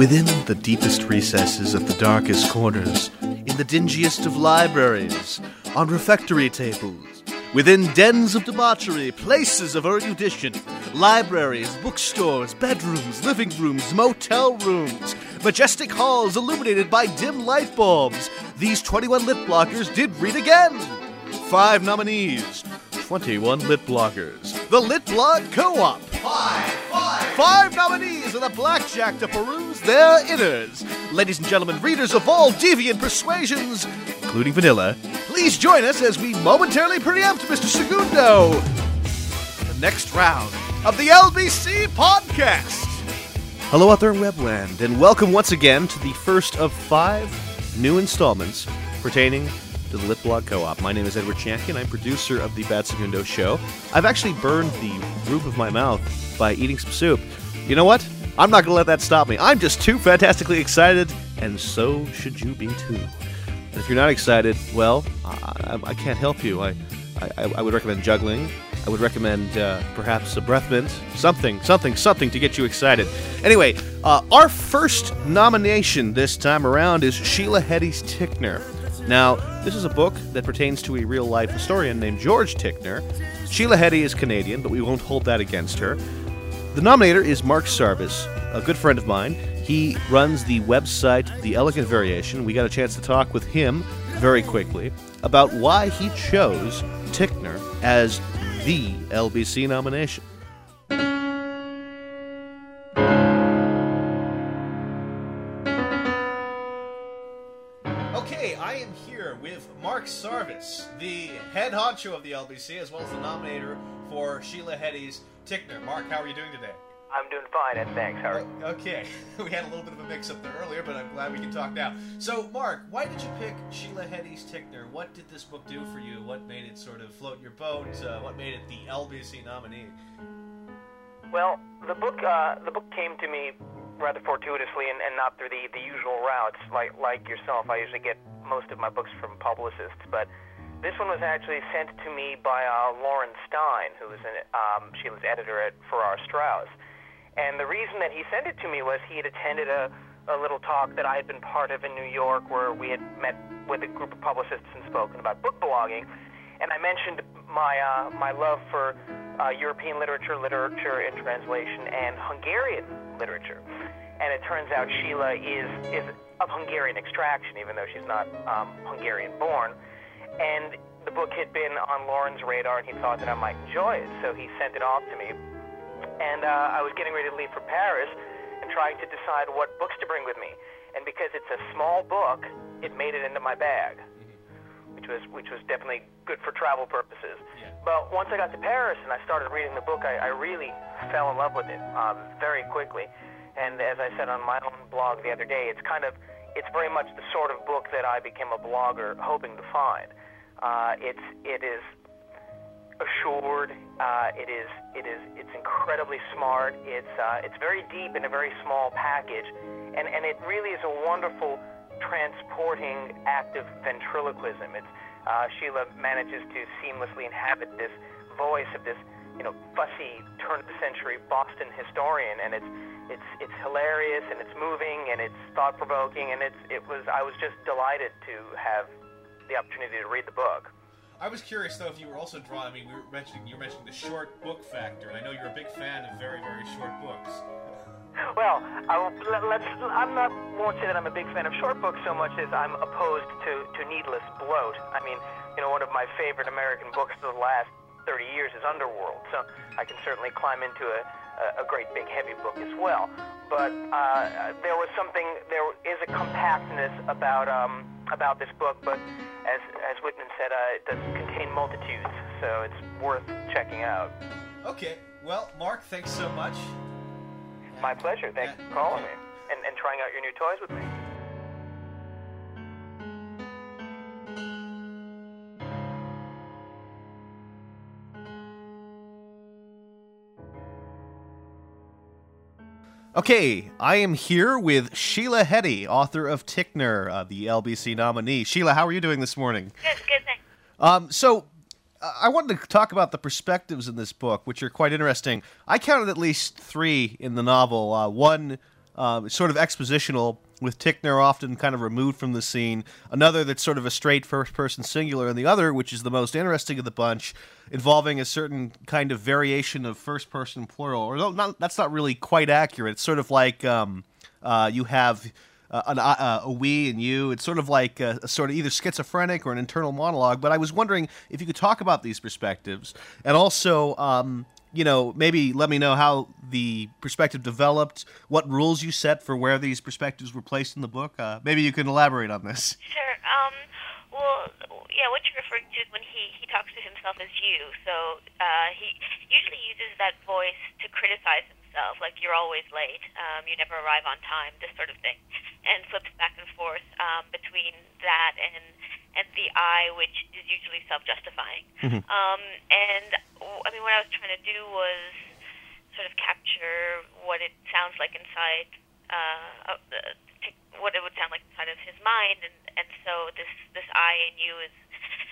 Within the deepest recesses of the darkest corners, in the dingiest of libraries, on refectory tables, within dens of debauchery, places of erudition, libraries, bookstores, bedrooms, living rooms, motel rooms, majestic halls illuminated by dim light bulbs, these 21 lit bloggers did read again. 5 nominees, 21 lit bloggers. The Lit Blog Co-op. Five nominees and a blackjack to peruse their innards. Ladies and gentlemen, readers of all deviant persuasions, including vanilla, please join us as we momentarily preempt Mr. Segundo. The next round of the LBC podcast. Hello out there in Webland, and welcome once again to the first of 5 new installments pertaining to the Lit Blog Co-op. My name is Edward Champion. I'm producer of the Bad Segundo Show. I've actually burned the roof of my mouth by eating some soup. You know what? I'm not going to let that stop me. I'm just too fantastically excited, and so should you be too. And if you're not excited, well, I can't help you. I would recommend juggling. I would recommend perhaps a breath mint. Something to get you excited. Anyway, our first nomination this time around is Sheila Heti's Tickner. Now, this is a book that pertains to a real-life historian named George Tickner. Sheila Heti is Canadian, but we won't hold that against her. The nominator is Mark Sarvis, a good friend of mine. He runs the website The Elegant Variation. We got a chance to talk with him very quickly about why he chose Tickner as the LBC nomination. Okay, I am here with Mark Sarvis, the head honcho of the LBC, as well as the nominator for Sheila Heti's Tickner. Mark, how are you doing today? I'm doing fine, and thanks. How are you? Okay, we had a little bit of a mix-up there earlier, but I'm glad we can talk now. So, Mark, why did you pick Sheila Heti's Tickner? What did this book do for you? What made it sort of float your boat? What made it the LBC nominee? Well, the book came to me rather fortuitously and not through the usual routes. Like yourself, I usually get most of my books from publicists, but this one was actually sent to me by Lauren Stein, who was Sheila's editor at Farrar Straus. And the reason that he sent it to me was he had attended a little talk that I had been part of in New York, where we had met with a group of publicists and spoken about book blogging. And I mentioned my love for European literature in translation, and Hungarian literature. And it turns out Sheila is of Hungarian extraction, even though she's not Hungarian-born. And the book had been on Lauren's radar, and he thought that I might enjoy it, so he sent it off to me. And I was getting ready to leave for Paris and trying to decide what books to bring with me. And because it's a small book, it made it into my bag, which was definitely good for travel purposes. Yeah. But once I got to Paris and I started reading the book, I really fell in love with it very quickly. And as I said on my own blog the other day, it's very much the sort of book that I became a blogger hoping to find. It is assured. It's incredibly smart. It's very deep in a very small package, and it really is a wonderful transporting act of ventriloquism. Sheila manages to seamlessly inhabit this voice of this fussy turn-of-the-century Boston historian, and it's hilarious, and it's moving, and it's thought-provoking, and I was just delighted to have the opportunity to read the book. I was curious, though, if you were also drawn. I mean, you were mentioning the short book factor, and I know you're a big fan of very, very short books. Well, won't say that I'm a big fan of short books so much as I'm opposed to needless bloat. I mean, one of my favorite American books of the last 30 years is Underworld, so I can certainly climb into a great big heavy book as well. But there is a compactness about this book, but as Whitman said, it does contain multitudes, so it's worth checking out. Okay, well, Mark, thanks so much. My pleasure. Thanks for calling me and trying out your new toys with me. Okay, I am here with Sheila Heti, author of Tickner, the LBC nominee. Sheila, how are you doing this morning? Good, thanks. So, I wanted to talk about the perspectives in this book, which are quite interesting. I counted at least 3 in the novel. One sort of expositional, with Tickner often kind of removed from the scene. Another that's sort of a straight first-person singular, and the other, which is the most interesting of the bunch, involving a certain kind of variation of first-person plural. Or that's not really quite accurate. It's sort of like you have a we and you. It's sort of like a sort of either schizophrenic or an internal monologue. But I was wondering if you could talk about these perspectives, and also maybe let me know how the perspective developed, what rules you set for where these perspectives were placed in the book. Maybe you can elaborate on this. Sure. What you're referring to is when he talks to himself as you. So he usually uses that voice to criticize himself, like you're always late, you never arrive on time, this sort of thing, and flips back and forth between that and the I, which is usually self-justifying. Mm-hmm. What I was trying to do was sort of capture what it sounds like inside, what it would sound like inside of his mind, and so this I in you is,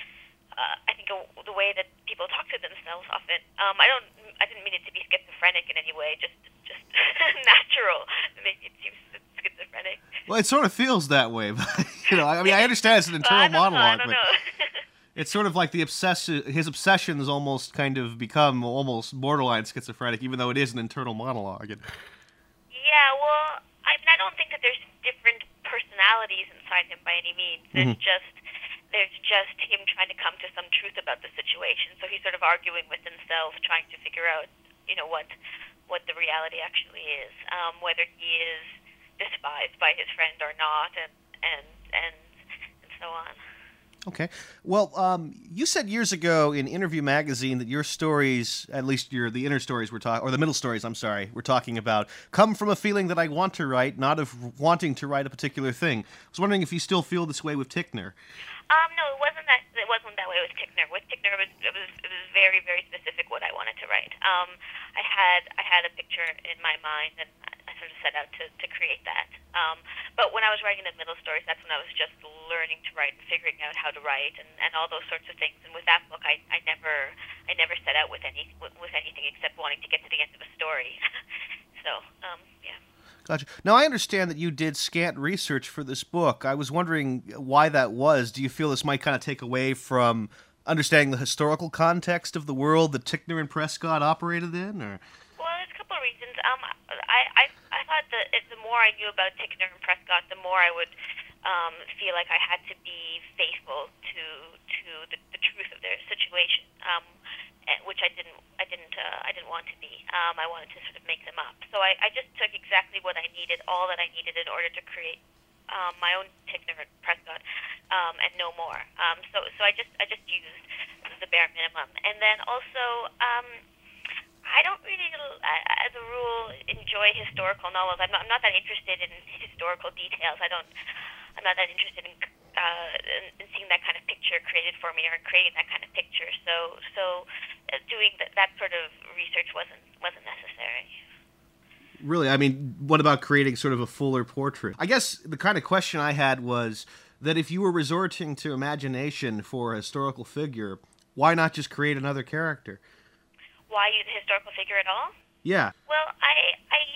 I think, the way that people talk to themselves often. I didn't mean it to be schizophrenic in any way, just natural. Maybe it seems schizophrenic. Well, it sort of feels that way, but I understand it's an internal monologue, I don't know. It's sort of like his obsessions almost kind of become almost borderline schizophrenic, even though it is an internal monologue. Yeah, well, I don't think that there's different personalities inside him by any means. There's just him trying to come to some truth about the situation. So he's sort of arguing with himself, trying to figure out, what the reality actually is, whether he is despised by his friend or not, and so on. Okay. Well, you said years ago in Interview Magazine that your stories, at least the inner stories or the middle stories, we're talking about, come from a feeling that I want to write, not of wanting to write a particular thing. I was wondering if you still feel this way with Tickner. No, it wasn't that. It wasn't that way with Tickner. With Tickner, it was very, very specific what I wanted to write. I had a picture in my mind, and I sort of set out to create that. But when I was writing the middle stories, that's when I was just learning to write and figuring out how to write and all those sorts of things. And with that book, I never set out with anything except wanting to get to the end of a story. So, yeah. Gotcha. Now, I understand that you did scant research for this book. I was wondering why that was. Do you feel this might kind of take away from understanding the historical context of the world that Tickner and Prescott operated in? Or? Well, there's a couple of reasons. I thought that the more I knew about Tickner and Prescott, the more I would feel like I had to be faithful to the truth of their situation, which I didn't want to be. I wanted to sort of make them up. So I just took exactly what I needed, all that I needed in order to create my own Tickner and Prescott, and no more. So I just used the bare minimum. And then also, I don't really, as a rule, enjoy historical novels. I'm not that interested in historical details. I'm not that interested in seeing that kind of picture created for me or in creating that kind of picture. So doing that sort of research wasn't necessary. Really? I mean, what about creating sort of a fuller portrait? I guess the kind of question I had was that if you were resorting to imagination for a historical figure, why not just create another character? Why use a historical figure at all? Yeah. Well, I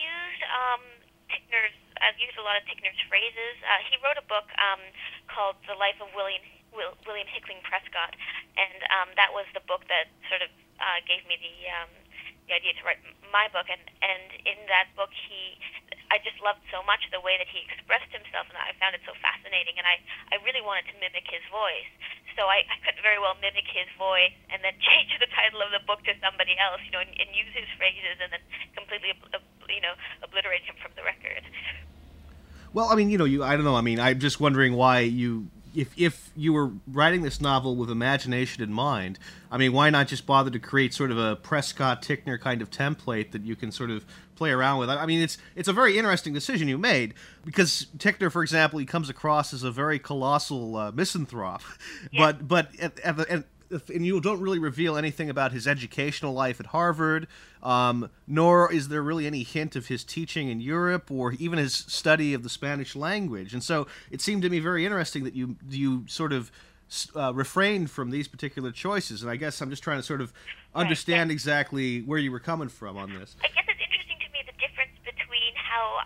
used a lot of Tickner's phrases. He wrote a book called The Life of William Hickling Prescott, and that was the book that sort of gave me the idea to write my book. And in that book, I just loved so much the way that he expressed himself, and I found it so fascinating, and I really wanted to mimic his voice. So I couldn't very well mimic his voice and then change the title of the book to somebody else, and use his phrases and then completely, obliterate him from the record. Well, I mean, I don't know. I mean, I'm just wondering why if you were writing this novel with imagination in mind, I mean, why not just bother to create sort of a Prescott-Tickner kind of template that you can sort of play around with? I mean, it's a very interesting decision you made, because Tickner, for example, he comes across as a very colossal misanthrope, yeah. but and you don't really reveal anything about his educational life at Harvard, nor is there really any hint of his teaching in Europe or even his study of the Spanish language. And so it seemed to me very interesting that you sort of refrained from these particular choices. And I guess I'm just trying to sort of understand exactly where you were coming from on this. I guess it's interesting to me the difference between how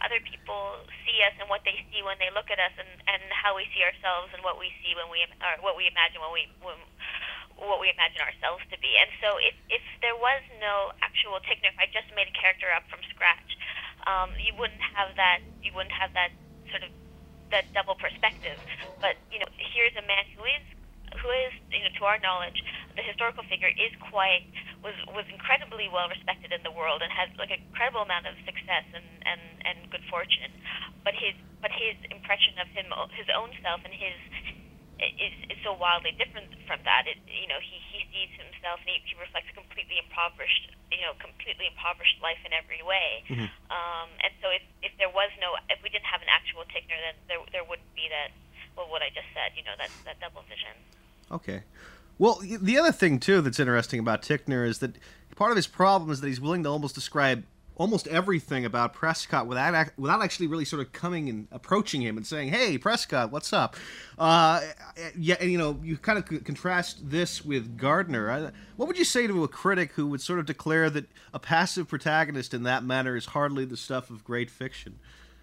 other people see us and what they see when they look at us, and how we see ourselves and what we see when we, or what we imagine what we imagine ourselves to be. And so if there was no actual Tickner, if I just made a character up from scratch, you wouldn't have that sort of that double perspective. But here's a man who is to our knowledge, the historical figure was incredibly well respected in the world and had like an incredible amount of success and good fortune. But his impression of his own self and his is so wildly different from that. He sees himself and he reflects a completely impoverished life in every way. Mm-hmm. And so if we didn't have an actual Tickner, then there wouldn't be that. Well, what I just said, that double vision. Okay. Well, the other thing, too, that's interesting about Tickner is that part of his problem is that he's willing to almost describe almost everything about Prescott without actually really sort of coming and approaching him and saying, "Hey, Prescott, what's up?" Yeah, and you kind of contrast this with Gardner. What would you say to a critic who would sort of declare that a passive protagonist in that manner is hardly the stuff of great fiction?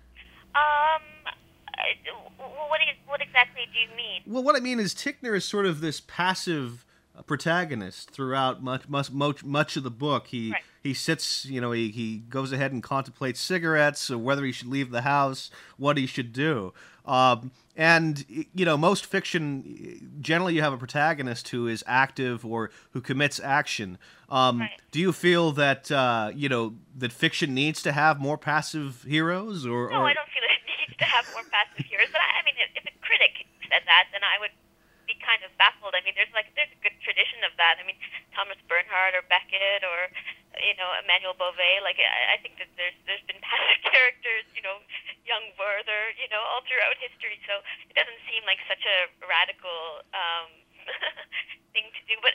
What exactly do you mean? Well, what I mean is Tickner is sort of this passive protagonist throughout much of the book. He sits, he goes ahead and contemplates cigarettes, or whether he should leave the house, what he should do. And most fiction, generally you have a protagonist who is active or who commits action. Right. Do you feel that that fiction needs to have more passive heroes? No, I don't feel it needs to have more passive heroes. But I mean, if a critic said that, then I would be kind of baffled. I mean, there's a good tradition of that. I mean, Thomas Bernhard or Beckett or Emmanuel Beauvais. Like, I think that there's been passive characters, young Werther, all throughout history. So it doesn't seem like such a radical thing to do. But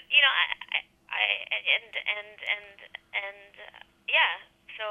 yeah. So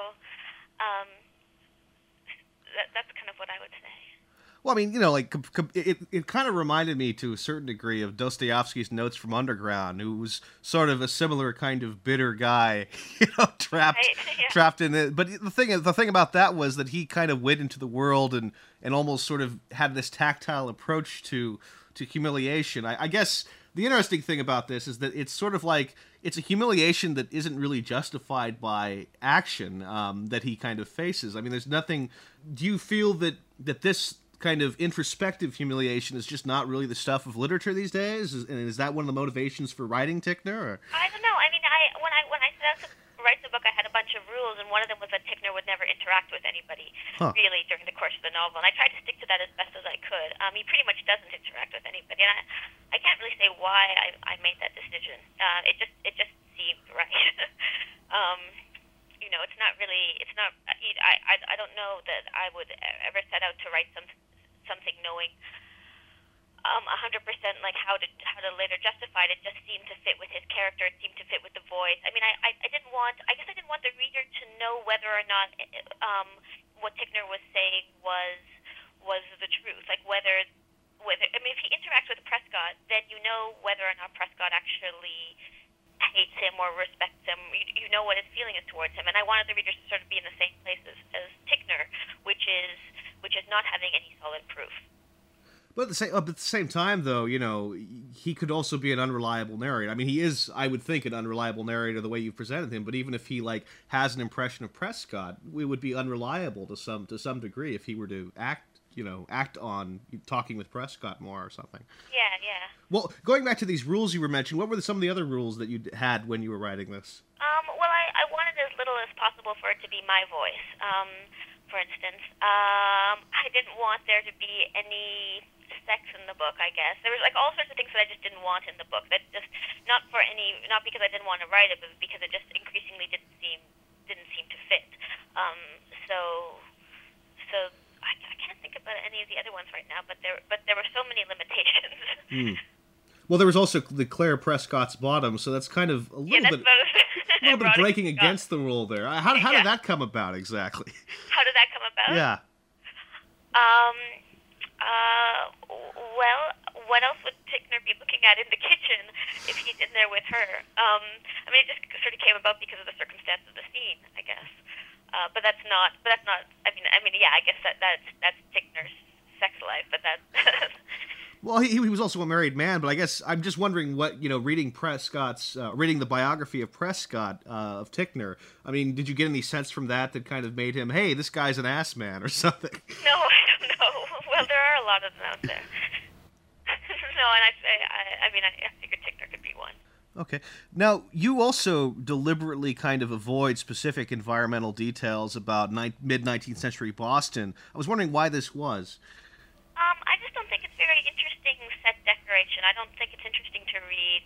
that's kind of what I would say. Well, I mean, it kind of reminded me to a certain degree of Dostoevsky's Notes from Underground, who was sort of a similar kind of bitter guy, trapped in it. But the thing about that was that he kind of went into the world and almost sort of had this tactile approach to humiliation. I guess the interesting thing about this is that it's sort of like it's a humiliation that isn't really justified by action that he kind of faces. I mean, there's nothing. Do you feel that this kind of introspective humiliation is just not really the stuff of literature these days? And is that one of the motivations for writing Tickner? Or? I don't know. I mean, when I set out to write the book, I had a bunch of rules, and one of them was that Tickner would never interact with anybody really during the course of the novel, and I tried to stick to that as best as I could. He pretty much doesn't interact with anybody, and I can't really say why I made that decision. It just seemed right. I don't know that I would ever set out to write something knowing 100% like how to later justify it. It just seemed to fit with his character. It seemed to fit with the voice. I mean, I didn't want the reader to know whether or not what Tickner was saying was the truth. Like whether I mean, if he interacts with Prescott, then you know whether or not Prescott actually hates him or respects him. You know what his feeling is towards him. And I wanted the readers to sort of be in the same place as Tickner, which is not having any solid proof. But at the same time, though, he could also be an unreliable narrator. I mean, he is, I would think, an unreliable narrator the way you've presented him. But even if he has an impression of Prescott, it would be unreliable to some degree if he were to act on talking with Prescott more or something. Yeah. Well, going back to these rules you were mentioning, what were some of the other rules that you had when you were writing this? Well, I wanted as little as possible for it to be my voice. For instance, I didn't want there to be any sex in the book, I guess. There was all sorts of things that I just didn't want in the book. That just not because I didn't want to write it, but because it just increasingly didn't seem to fit. So I can't think about any of the other ones right now, but there were so many limitations. Well, there was also the Claire Prescott's bottom, so that's kind of a little bit breaking against the rule there. How did that come about exactly? How did that come about? Yeah. Well, what else would Tickner be looking at in the kitchen if he's in there with her? I mean, it just sort of came about because of the circumstance of the scene, I guess. But that's not. But that's not. I mean, yeah. I guess that's Ticknor's sex life. But that's. Well, he was also a married man, but I guess I'm just wondering what, reading reading the biography of Prescott, of Ticknor, I mean, did you get any sense from that kind of made him, hey, this guy's an ass man or something? No, I don't know. Well, there are a lot of them out there. No, and I figured Ticknor could be one. Okay. Now, you also deliberately kind of avoid specific environmental details about mid-19th century Boston. I was wondering why this was. I just don't think it's very interesting set decoration. I don't think it's interesting to read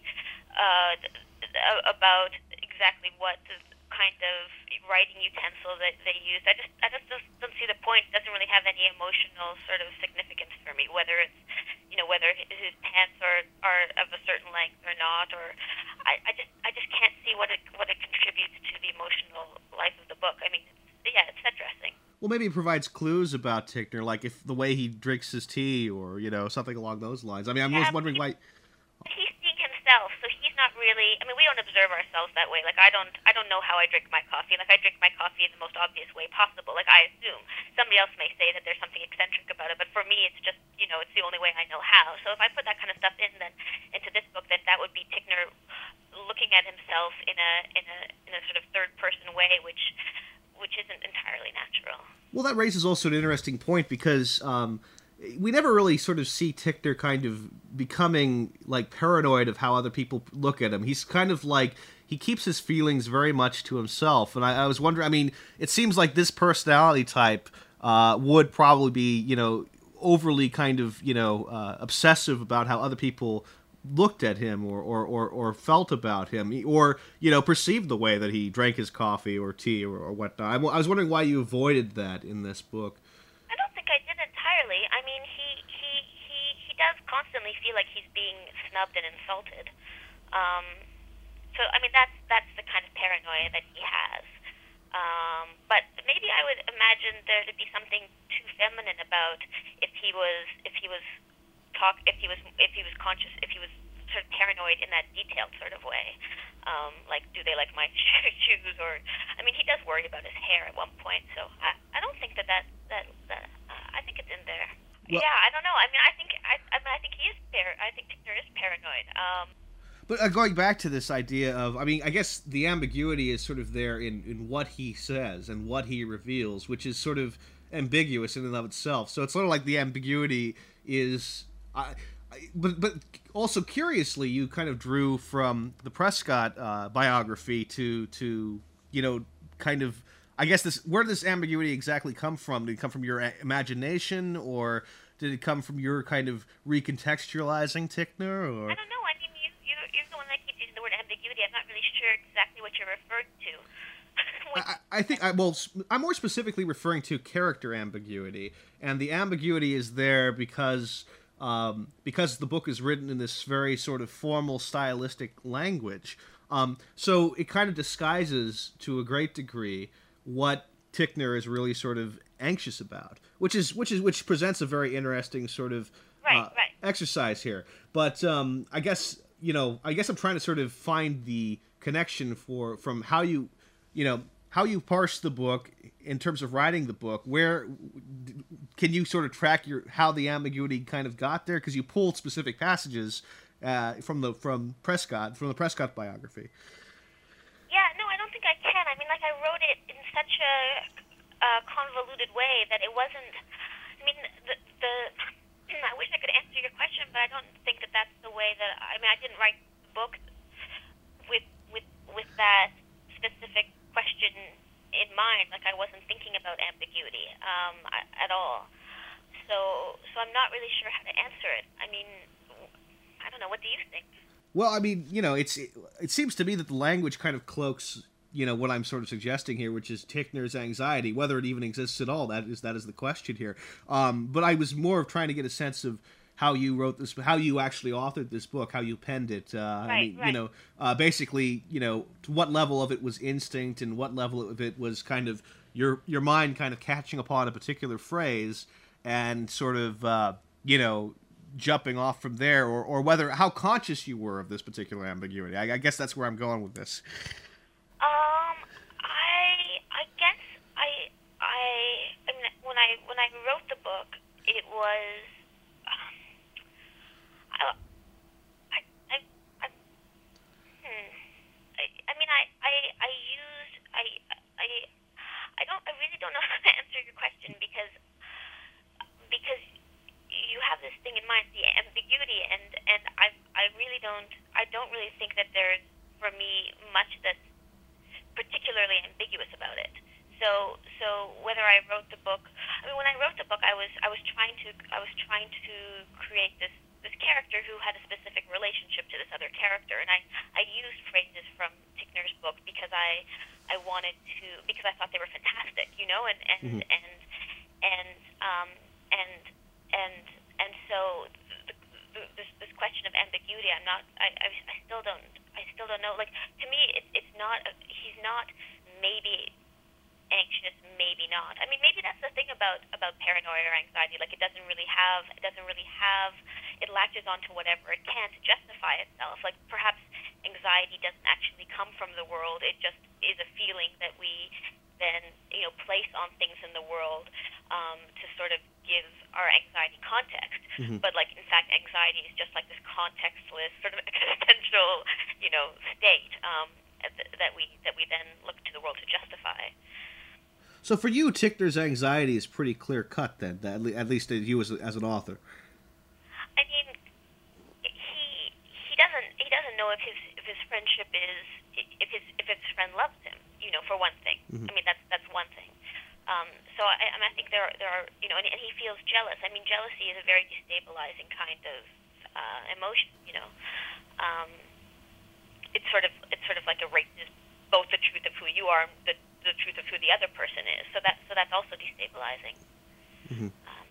about exactly what the kind of writing utensil that they used. I just don't see the point. It doesn't really have any emotional sort of significance for me, whether it's whether his pants are of a certain length or not, or I just can't see what it contributes to the emotional life of the book. I mean, it's set dressing. Well, maybe it provides clues about Ticknor, like if the way he drinks his tea, or something along those lines. I mean, I'm just wondering why. He's seeing himself, so he's not really. I mean, we don't observe ourselves that way. Like I don't know how I drink my coffee. Like I drink my coffee in the most obvious way possible. Like I assume somebody else may say that there's something eccentric about it, but for me, it's just it's the only way I know how. So if I put that kind of stuff into this book, then that would be Ticknor looking at himself in a sort of third person way, which isn't entirely natural. Well, that raises also an interesting point because we never really sort of see Ticknor kind of becoming like paranoid of how other people look at him. He's kind of like, he keeps his feelings very much to himself. And I was wondering, I mean, it seems like this personality type would probably be, overly kind of, obsessive about how other people looked at him or felt about him or perceived the way that he drank his coffee or tea or whatnot. I was wondering why you avoided that in this book. I don't think I did entirely. I mean, he does constantly feel like he's being snubbed and insulted. So I mean that's the kind of paranoia that he has. But maybe I would imagine there to be something too feminine about if he was conscious, if he was sort of paranoid in that detailed sort of way. Like, do they like my shoes? Or, I mean, he does worry about his hair at one point. So I don't think that I think it's in there. Well, yeah, I don't know. I mean, I think he is I think Ticknor is paranoid. But going back to this idea of, I mean, I guess the ambiguity is sort of there in what he says and what he reveals, which is sort of ambiguous in and of itself. So it's sort of like the ambiguity is, but also curiously, you kind of drew from the Prescott biography to kind of, I guess where did this ambiguity exactly come from? Did it come from your imagination, or did it come from your kind of recontextualizing Ticknor? Or I don't know. I mean, you're the one that keeps using the word ambiguity. I'm not really sure exactly what you're referring to. I think I'm more specifically referring to character ambiguity, and the ambiguity is there because the book is written in this very sort of formal, stylistic language. So it kind of disguises to a great degree what Ticknor is really sort of anxious about, which presents a very interesting sort of exercise here. But I guess I'm trying to sort of find the connection from how you parse the book in terms of writing the book. Where can you sort of track how the ambiguity kind of got there? Because you pulled specific passages from the Prescott biography. Yeah, no, I don't think I can. I mean, like, I wrote it in such a convoluted way that it wasn't. I mean, I wish I could answer your question, but I don't think that that's the way that. I mean, I didn't write the book with that specific question in mind. Like, I wasn't thinking about ambiguity at all. So I'm not really sure how to answer it. I mean, I don't know. What do you think? Well, I mean, it seems to me that the language kind of cloaks, what I'm sort of suggesting here, which is Ticknor's anxiety, whether it even exists at all. That is the question here. But I was more of trying to get a sense of how you wrote this, how you actually authored this book, how you penned it. Right. Basically, to what level of it was instinct and what level of it was kind of your mind kind of catching upon a particular phrase and sort of, jumping off from there, or how conscious you were of this particular ambiguity. I guess that's where I'm going with this. I guess I wrote the book, it was I I I, I mean I really don't know how to answer your question because you have this thing in mind, the ambiguity, and I don't really think that there's, for me, much that's particularly ambiguous about it. So whether I wrote the book, I mean, when I wrote the book, I was trying to create this character who had a specific relationship to this other character, and I used phrases from Tickner's book because I wanted to, because I thought they were fantastic, you know, and so this question of ambiguity, I still don't know. Like, to me, it's not. He's not maybe anxious, maybe not. I mean, maybe that's the thing about paranoia or anxiety. Like, it latches onto whatever it can to justify itself. Like, perhaps anxiety doesn't actually come from the world. It just is a feeling that we then, you know, place on things in the world to sort of give our anxiety context. Mm-hmm. But, like, in fact, anxiety is just like this contextless sort of existential, you know, state that we then look to the world to justify. So for you, Tickner's anxiety is pretty clear cut, then, at least you as an author. I mean, he doesn't know if his friendship is, if his friend loves him, you know, for one thing. Mm-hmm. I mean, that's one thing. So I think there are, you know, and he feels jealous. I mean, jealousy is a very destabilizing kind of emotion, you know. It's sort of like erases both the truth of who you are and the truth of who the other person is. So that's also destabilizing. Mm-hmm.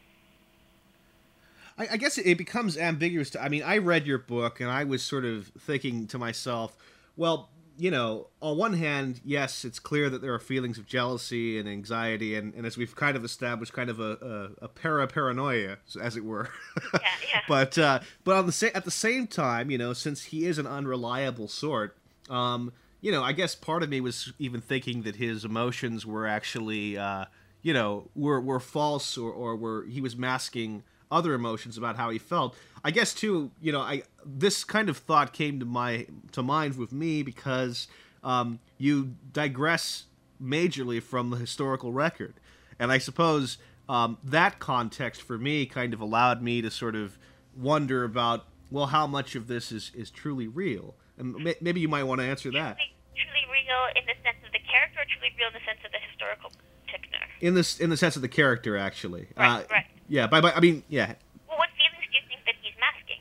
I guess it becomes ambiguous. I mean, I read your book and I was sort of thinking to myself, well, you know, on one hand, yes, it's clear that there are feelings of jealousy and anxiety, and as we've kind of established, kind of a paranoia, as it were. Yeah. But at the same time, you know, since he is an unreliable sort, you know, I guess part of me was even thinking that his emotions were actually, you know, were false or he was masking other emotions about how he felt. I guess too, you know, this kind of thought came to mind with me because you digress majorly from the historical record, and I suppose that context for me kind of allowed me to sort of wonder about, well, how much of this is truly real, and maybe you might want to answer that. Truly real in the sense of the character, or truly real in the sense of the historical Tickner? In the sense of the character, actually. Right. Yeah. I mean, yeah. Well, what feelings do you think that he's masking?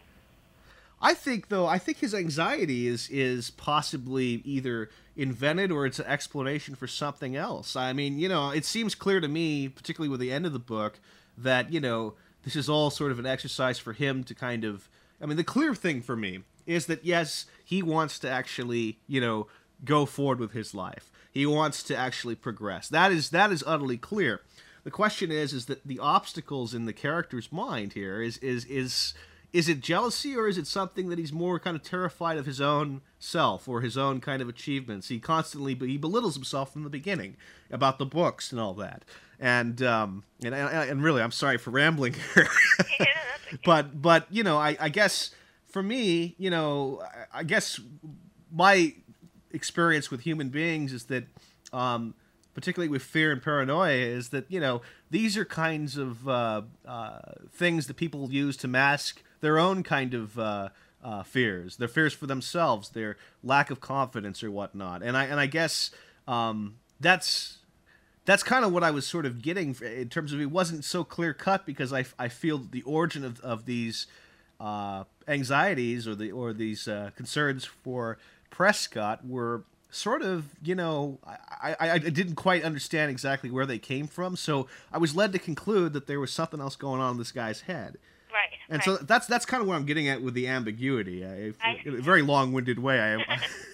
I think his anxiety is possibly either invented or it's an explanation for something else. I mean, you know, it seems clear to me, particularly with the end of the book, that, you know, this is all sort of an exercise for him to kind of, I mean, the clear thing for me is that, yes, he wants to actually, you know, go forward with his life. He wants to actually progress. That is utterly clear. The question is that the obstacles in the character's mind here is it jealousy, or is it something that he's more kind of terrified of his own self or his own kind of achievements? He belittles himself from the beginning about the books and all that. And really, I'm sorry for rambling here. Yeah, that's okay. But you know, I guess for me, you know, I guess my experience with human beings is that, particularly with fear and paranoia, is that, you know, these are kinds of things that people use to mask their own kind of fears, their fears for themselves, their lack of confidence or whatnot. And I guess that's kind of what I was sort of getting in terms of, it wasn't so clear cut, because I feel that the origin of these anxieties or these concerns for Prescott were sort of, you know, I didn't quite understand exactly where they came from, so I was led to conclude that there was something else going on in this guy's head. Right. And so that's kind of what I'm getting at with the ambiguity. In a very long-winded way. Yeah,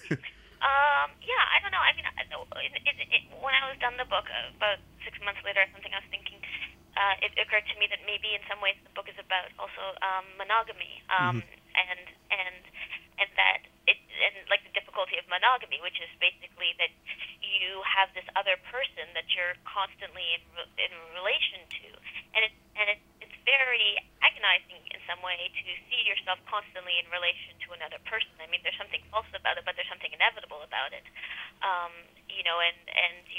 I don't know. I mean, when I was done the book about 6 months later or something, I was thinking, it occurred to me that maybe in some ways the book is about also monogamy, and that like the difficulty of monogamy, which is basically that you have this other person that you're constantly in relation to, and it's very agonizing in some way to see yourself constantly in relation to another person. I mean, there's something false about it, but there's something inevitable about it. And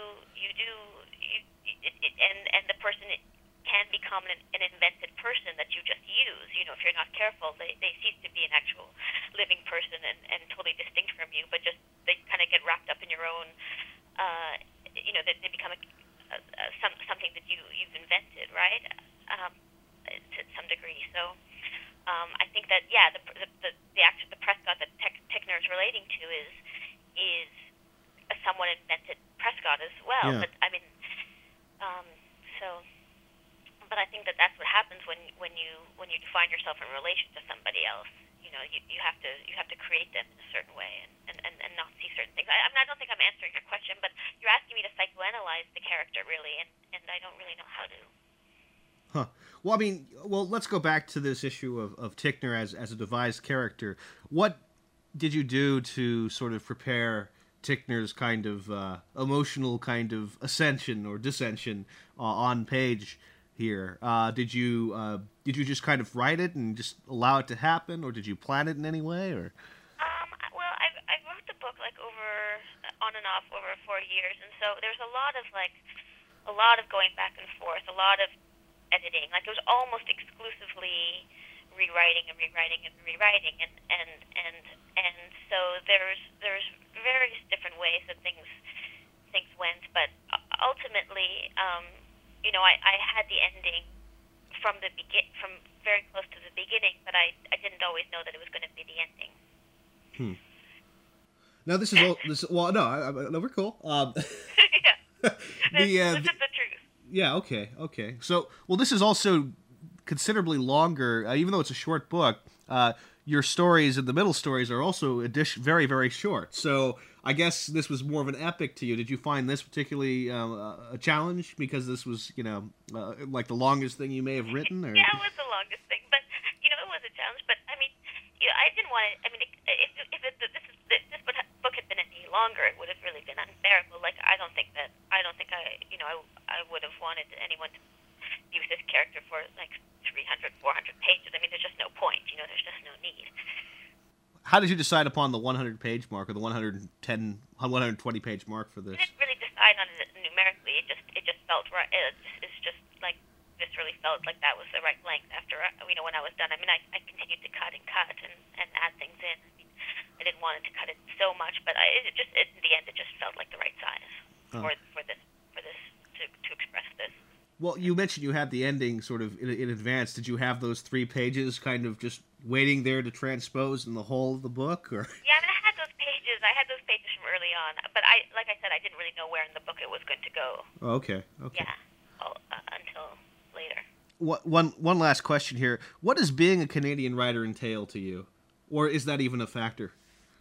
and the person can become an invented person that you just use. If you're not careful, they cease to be an actual living person and totally distinct from you, but just they kind of get wrapped up in your own, they become something that you've invented, right? To some degree. So I think that, yeah, the actor, the Prescott that Tickner is relating to is a somewhat invented Prescott as well. Yeah. But I mean, but I think that that's what happens when you define yourself in relation to somebody else. You have to create them in a certain way and not see certain things. I don't think I'm answering your question, but you're asking me to psychoanalyze the character really, and I don't really know how to. Huh. Well, I mean, let's go back to this issue of Tickner as a devised character. What did you do to sort of prepare Tickner's kind of emotional kind of ascension or dissension on page here? Did you just kind of write it and just allow it to happen, or did you plan it in any way? Or well, I wrote the book like on and off over 4 years, and so there's a lot of going back and forth, a lot of editing. Like it was almost exclusively rewriting and so there's various different ways that things went, but ultimately, I had the ending from very close to the beginning, but I didn't always know that it was going to be the ending. Now this is all. No, we're cool. Yeah, this is the truth. Yeah. Okay. So, this is also considerably longer, even though it's a short book. Your stories and the middle stories are also very, very short. So I guess this was more of an epic to you. Did you find this particularly a challenge because this was, like the longest thing you may have written? Or? Yeah, it was the longest thing, but it was a challenge. But I mean, I didn't want it. I mean, if this book had been any longer, it would have really been unbearable. Like I don't think I would have wanted anyone to use this character for like 300, 400 pages. I mean, there's just no point. There's just no need. How did you decide upon the 100-page mark or the 120-page mark for this? I didn't really decide on it numerically. It just felt right. It's just like this really felt like that was the right length after when I was done. I mean, I continued to cut and add things in. I mean, I didn't want to cut it so much, but in the end, it just felt like the right size for this to express this. Well, you mentioned you had the ending sort of in advance. Did you have those 3 pages kind of just waiting there to transpose in the whole of the book? Or? Yeah, I mean, I had those pages from early on, but like I said, I didn't really know where in the book it was going to go. Oh, okay. Yeah, until later. One last question here. What does being a Canadian writer entail to you? Or is that even a factor?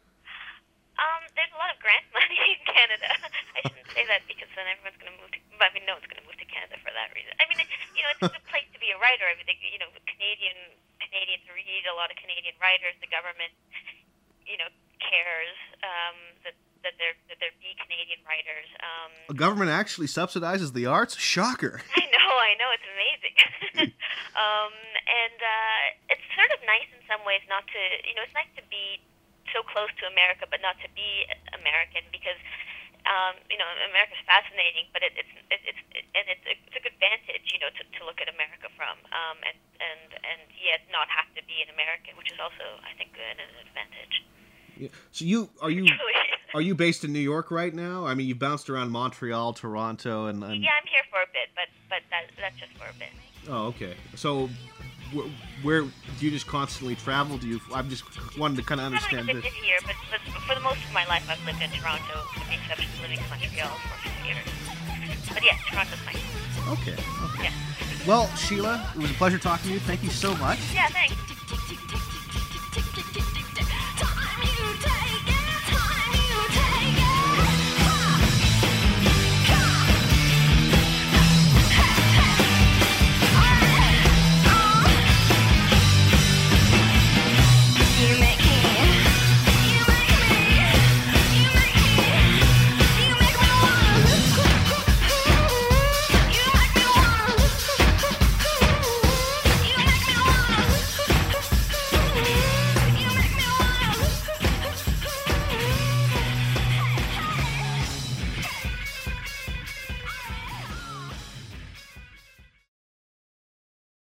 There's a lot of grant money in Canada. I shouldn't say that because then everyone's going to move to... I mean, no one's going to move to Canada for that reason. I mean, it's a good place to be a writer. Everything, Canadians read, a lot of Canadian writers. The government, cares that there be Canadian writers. The government actually subsidizes the arts? Shocker. I know, it's amazing. And it's sort of nice in some ways not to, it's nice to be so close to America, but not to be American because, America's fascinating, but it's a good vantage, to look at America from, and yet not have to be an American, which is also, I think, good and an advantage. Yeah. So are you based in New York right now? I mean, you've bounced around Montreal, Toronto, and... Yeah, I'm here for a bit, but that's just for a bit. Oh, okay. So where do you just constantly travel? I'm just wanted to kind of understand this. I've lived here, but for the most of my life, I've lived in Toronto, with the exception of living in Montreal for a few years. But yeah, Toronto's fine. Okay. Yeah. Well, Sheila, it was a pleasure talking to you. Thank you so much. Yeah, thanks.